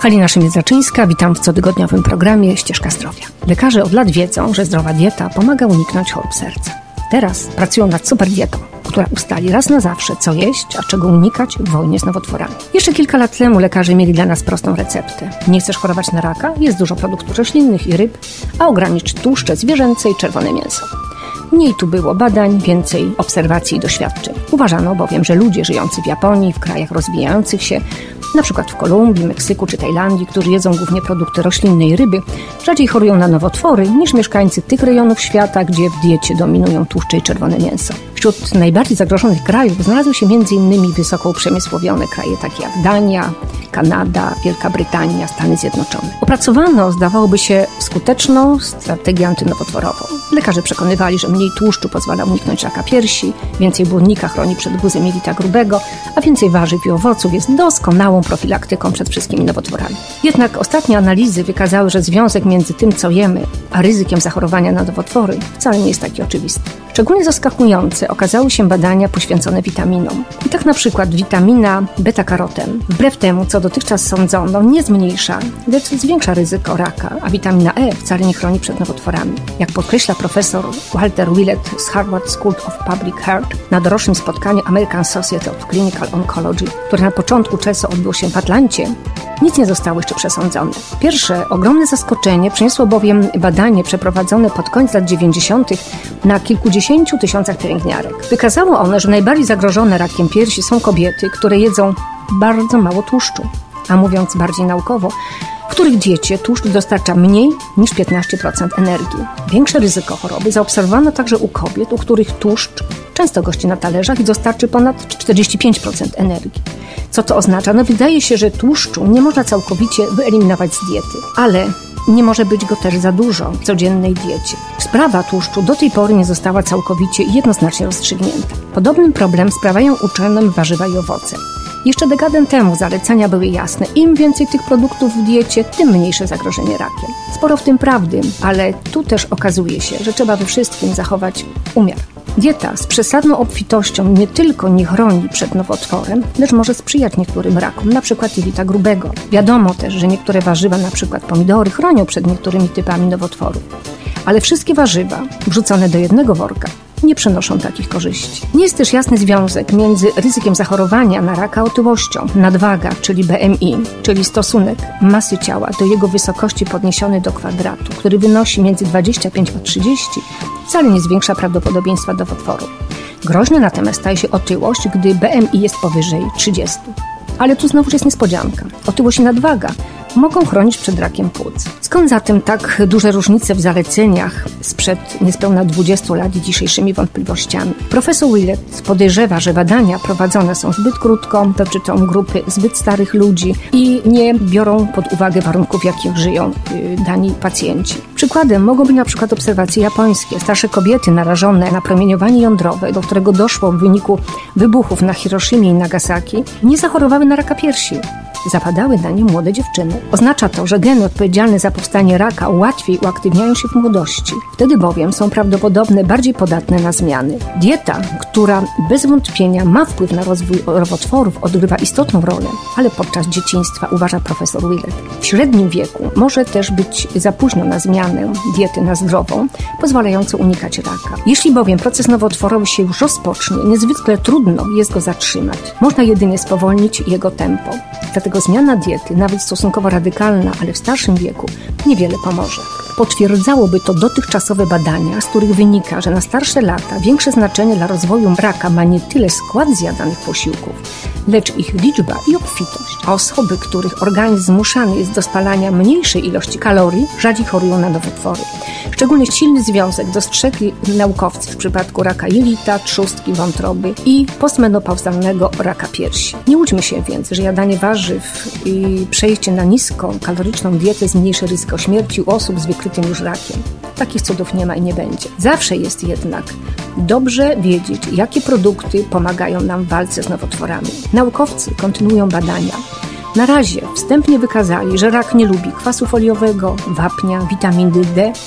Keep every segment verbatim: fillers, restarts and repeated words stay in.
Halina Szymiec-Raczyńska, witam w cotygodniowym programie Ścieżka Zdrowia. Lekarze od lat wiedzą, że zdrowa dieta pomaga uniknąć chorób serca. Teraz pracują nad superdietą, która ustali raz na zawsze, co jeść, a czego unikać w wojnie z nowotworami. Jeszcze kilka lat temu lekarze mieli dla nas prostą receptę. Nie chcesz chorować na raka? Jest dużo produktów roślinnych i ryb, a ogranicz tłuszcze zwierzęce i czerwone mięso. Mniej tu było badań, więcej obserwacji i doświadczeń. Uważano bowiem, że ludzie żyjący w Japonii, w krajach rozwijających się, na przykład w Kolumbii, Meksyku czy Tajlandii, którzy jedzą głównie produkty roślinne i ryby, rzadziej chorują na nowotwory niż mieszkańcy tych rejonów świata, gdzie w diecie dominują tłuszcze i czerwone mięso. Wśród najbardziej zagrożonych krajów znalazły się między innymi wysoko uprzemysłowione kraje takie jak Dania, Kanada, Wielka Brytania, Stany Zjednoczone. Opracowano, zdawałoby się, skuteczną strategię antynowotworową. Lekarze przekonywali, że mniej tłuszczu pozwala uniknąć raka piersi, więcej błonnika chroni przed guzem jelita grubego, a więcej warzyw i owoców jest doskonałą profilaktyką przed wszystkimi nowotworami. Jednak ostatnie analizy wykazały, że związek między tym, co jemy, a ryzykiem zachorowania na nowotwory wcale nie jest taki oczywisty. Szczególnie zaskakujące okazały się badania poświęcone witaminom. I tak na przykład witamina beta-karoten, wbrew temu, co dotychczas sądzono, nie zmniejsza, lecz zwiększa ryzyko raka, a witamina E wcale nie chroni przed nowotworami. Jak podkreśla profesor Walter Willett z Harvard School of Public Health na dorocznym spotkaniu American Society of Clinical Oncology, które na początku czerwca odbyło się w Atlancie, nic nie zostało jeszcze przesądzone. Pierwsze ogromne zaskoczenie przyniosło bowiem badanie przeprowadzone pod koniec lat dziewięćdziesiątych na kilkudziesięciu tysiącach pielęgniarek. Wykazało one, że najbardziej zagrożone rakiem piersi są kobiety, które jedzą bardzo mało tłuszczu, a mówiąc bardziej naukowo, w których diecie tłuszcz dostarcza mniej niż piętnaście procent energii. Większe ryzyko choroby zaobserwowano także u kobiet, u których tłuszcz często gości na talerzach i dostarczy ponad czterdzieści pięć procent energii. Co to oznacza? No wydaje się, że tłuszczu nie można całkowicie wyeliminować z diety, ale nie może być go też za dużo w codziennej diecie. Sprawa tłuszczu do tej pory nie została całkowicie i jednoznacznie rozstrzygnięta. Podobny problem sprawiają uczonym warzywa i owoce. Jeszcze dekadę temu zalecenia były jasne. Im więcej tych produktów w diecie, tym mniejsze zagrożenie rakiem. Sporo w tym prawdy, ale tu też okazuje się, że trzeba we wszystkim zachować umiar. Dieta z przesadną obfitością nie tylko nie chroni przed nowotworem, lecz może sprzyjać niektórym rakom, np. jelita grubego. Wiadomo też, że niektóre warzywa, np. pomidory, chronią przed niektórymi typami nowotworów. Ale wszystkie warzywa wrzucone do jednego worka nie przynoszą takich korzyści. Nie jest też jasny związek między ryzykiem zachorowania na raka a otyłością. Nadwaga, czyli B M I, czyli stosunek masy ciała do jego wysokości podniesiony do kwadratu, który wynosi między dwadzieścia pięć a trzydzieści, wcale nie zwiększa prawdopodobieństwa nowotworu. Groźna natomiast staje się otyłość, gdy B M I jest powyżej trzydziestu. Ale tu znowu jest niespodzianka. Otyłość i nadwaga mogą chronić przed rakiem płuc. Skąd zatem tak duże różnice w zaleceniach sprzed niespełna dwudziestu lat i dzisiejszymi wątpliwościami? Profesor Willett podejrzewa, że badania prowadzone są zbyt krótko, dotyczą grupy zbyt starych ludzi i nie biorą pod uwagę warunków, w jakich żyją dani pacjenci. Przykładem mogą być na przykład obserwacje japońskie. Starsze kobiety narażone na promieniowanie jądrowe, do którego doszło w wyniku wybuchów na Hiroshimie i Nagasaki, nie zachorowały na raka piersi. Zapadały na nie młode dziewczyny. Oznacza to, że geny odpowiedzialne za powstanie raka łatwiej uaktywniają się w młodości. Wtedy bowiem są prawdopodobnie bardziej podatne na zmiany. Dieta, która bez wątpienia ma wpływ na rozwój nowotworów, odgrywa istotną rolę, ale podczas dzieciństwa, uważa profesor Willett. W średnim wieku może też być za późno na zmianę diety na zdrową, pozwalającą unikać raka. Jeśli bowiem proces nowotworowy się już rozpocznie, niezwykle trudno jest go zatrzymać. Można jedynie spowolnić jego tempo. Dlatego zmiana diety, nawet stosunkowo radykalna, ale w starszym wieku, niewiele pomoże. Potwierdzałoby to dotychczasowe badania, z których wynika, że na starsze lata większe znaczenie dla rozwoju raka ma nie tyle skład zjadanych posiłków, lecz ich liczba i obfitość. A osoby, których organizm zmuszany jest do spalania mniejszej ilości kalorii, rzadziej chorują na nowotwory. Szczególnie silny związek dostrzegli naukowcy w przypadku raka jelita, trzustki, wątroby i postmenopauzalnego raka piersi. Nie łudźmy się więc, że jadanie warzyw i przejście na niską kaloryczną dietę zmniejszy ryzyko śmierci u osób z wykrytym już rakiem. Takich cudów nie ma i nie będzie. Zawsze jest jednak dobrze wiedzieć, jakie produkty pomagają nam w walce z nowotworami. Naukowcy kontynuują badania. Na razie wstępnie wykazali, że rak nie lubi kwasu foliowego, wapnia, witaminy D,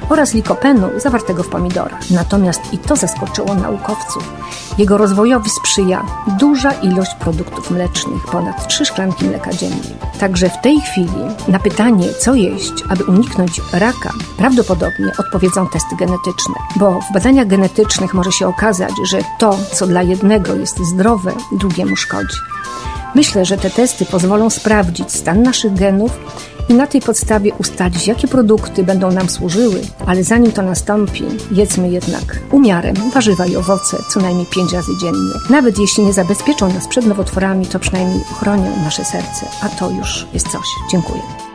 oraz likopenu zawartego w pomidorach. Natomiast i to zaskoczyło naukowców. Jego rozwojowi sprzyja duża ilość produktów mlecznych, ponad trzy szklanki mleka dziennie. Także w tej chwili na pytanie, co jeść, aby uniknąć raka, prawdopodobnie odpowiedzą testy genetyczne, bo w badaniach genetycznych może się okazać, że to, co dla jednego jest zdrowe, drugiemu szkodzi. Myślę, że te testy pozwolą sprawdzić stan naszych genów i na tej podstawie ustalić, jakie produkty będą nam służyły, ale zanim to nastąpi, jedzmy jednak umiarem warzywa i owoce co najmniej pięć razy dziennie. Nawet jeśli nie zabezpieczą nas przed nowotworami, to przynajmniej ochronią nasze serce, a to już jest coś. Dziękuję.